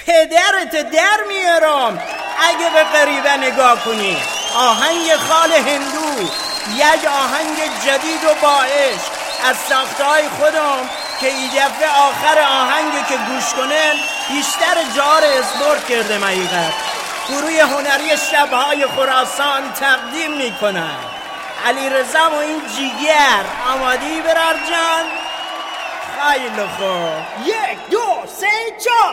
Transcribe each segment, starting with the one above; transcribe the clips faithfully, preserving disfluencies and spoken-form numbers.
پدرت در میارم اگه به غریبه نگاه کنی. آهنگ خال هندو، یک آهنگ جدید و با عشق از ساختهای خودم که این دفعه آخر آهنگی که گوش کنن بیشتر جار اسپورت کرده حقیقت. گروه هنری شبهای خراسان تقدیم میکنن. علی رضا و این جیگر. آمادی برار جان؟ خیلی خوب. یک دو سه چهار.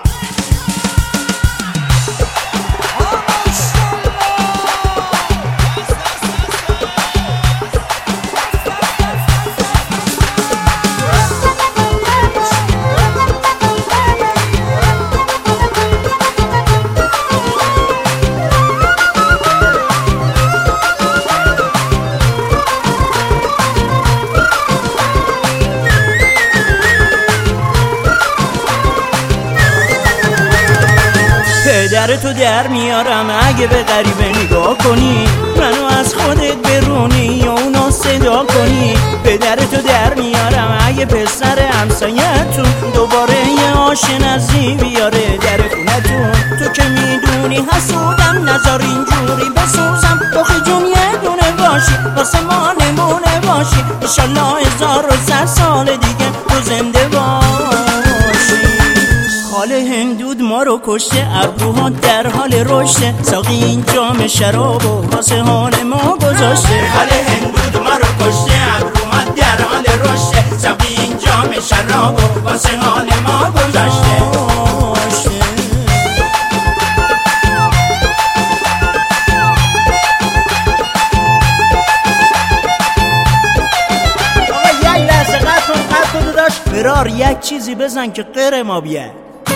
پدرتو در میارم اگه به غریبه نگاه کنی، منو از خودت برونی یا اونو صدا کنی. پدرتو در میارم اگه پسر همسایتون دوباره یه آشنازی بیاره در خونتون. تو که میدونی حسودم، نذار اینجوری بسوزم. بخی جون یه دونه باشی واسه ما نمونه باشی، انشالله هزار و صد سال دیگه تو زنده باشی. خال هندود ما رو کشته، ابروها در حال رشته، ساقی این جام شرابو واسه حال ما گذاشته. خال هندود ما رو کشته، ابروها در حال رشته، ساقی این جام شرابو واسه حال ما گذاشته. آقا یک لحظه قد کن قد کن داشت برار یک چیزی بزن که غیر ما بیه.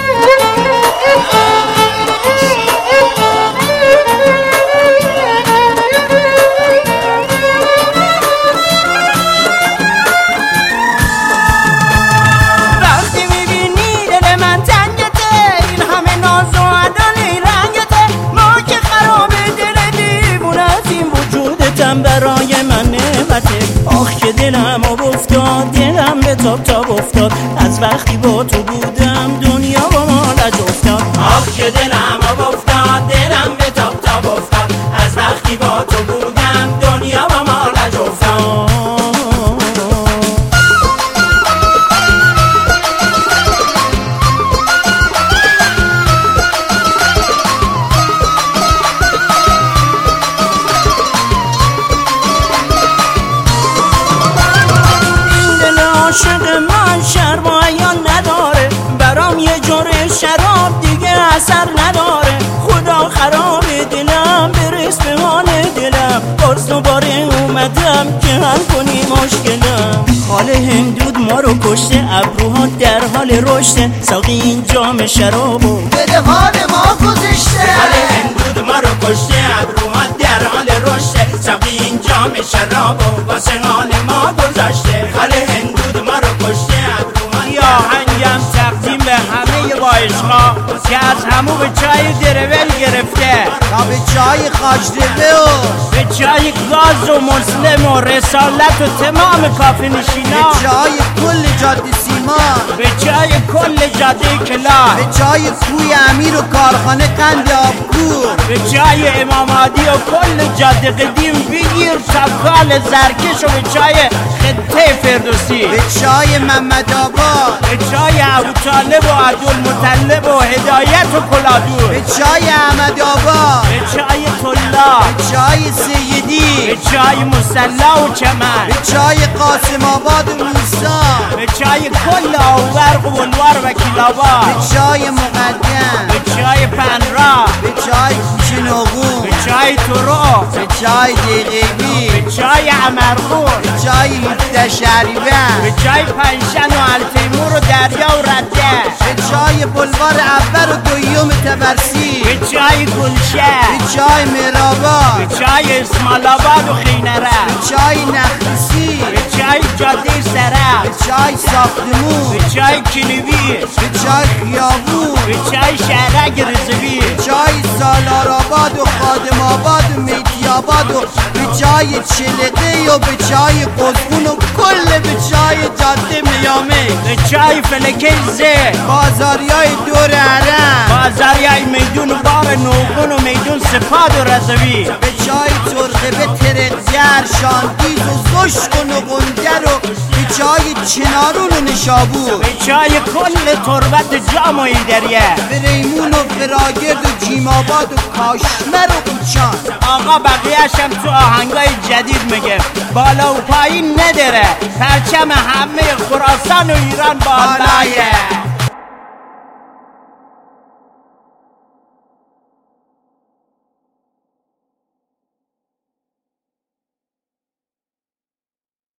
وقتی میبینی دل من تنگته، این همه ناز و عدل رنگته، ما که خراب دل دیوونه از این وجودتم برای من نعمته. آخ که دلم آب افتاد، دلم به تاب تاب افتاد، از وقتی با تو بودم دنیا با مالج افتاد. آخ که دلم آب افتاد، دلم به تاب تاب افتاد، از وقتی با تو بودم دنیا با مالج افتاد. عاشق من شرم و عیان نداره، برام یه جوره شراب دیگه اثر نداره. خدا خراب دلم برس به حال دلم، باز دوباره اومدم که حل کنی مشکلم. خال هندود ما رو کشته، ابروها در حال رشته، ساقی این جام شرابو بده حال ما گذشته. خال هندود ما رو کشته، ابروها در حال رشته، ساقی این جام شرابو واسه حال ما گذاشته. خال هندود ما رو کشته، ابروها یا آهنگم تقدیم به همه با عشقا که از همو به چای درول گرفته تا به چای خاجدبه و به چای گاز و مسلم و رسالت و تمام کافه نشینا، به چای کل جاده سیمان، به چای کل جاده کلاه، به چای کوی امیر و کارخانه قند آبکور، به چای امام عادی و کل جاده قدیم بگیر تبکال زرکش و به چای خطه فردوسی، به چای محمد آباد، به چای ابو طالب و عبدالمطلب و هدایت و کلادور، به چای احمد آباد، به چای طلا، به چای سیدی، به چای مسلا و چمن، به چای قاسم آباد و موسا، به چای کل آورق و بلوار و کلابا، به چای مقدم، به چای پنرا، به چای کوچه نقون، به چای تورو، به چای دیقیبی، به چای عمرخور، به چای هفده شهریور، به چای پنشن و التیمور و دریا و رده، به چای بلوار اول و دویم تبرسی، به چای گلشه، به چای مهرآباد، به چای اسماعیل آباد و خینره، به چای نخلسی، به چای جاده سرک، به چای ساختمون، به چای کلیوی، به چای خیابون، به چای شهرک رضوی، به چای سالار آباد و خادم آباد و میتی آباد و به چای چلقه و به چای قزقون و کل به چای جاده میامه، به چای فلکه زه، بازاری های دور حرم، بازار کرمان و میدون سپاد و رضوی، به چای ترقه به ترقزر شاندیز و زشک و نقنگر و به چای چنارون و نشابور، به چای کل تربت جام و ایدریه، به ریمون و فراگرد و جیماباد و کاشمر و قیچان. آقا بقیهشم تو آهنگای جدید میگه بالا و پایین نداره، پرچم همه خراسان و ایران بالایه.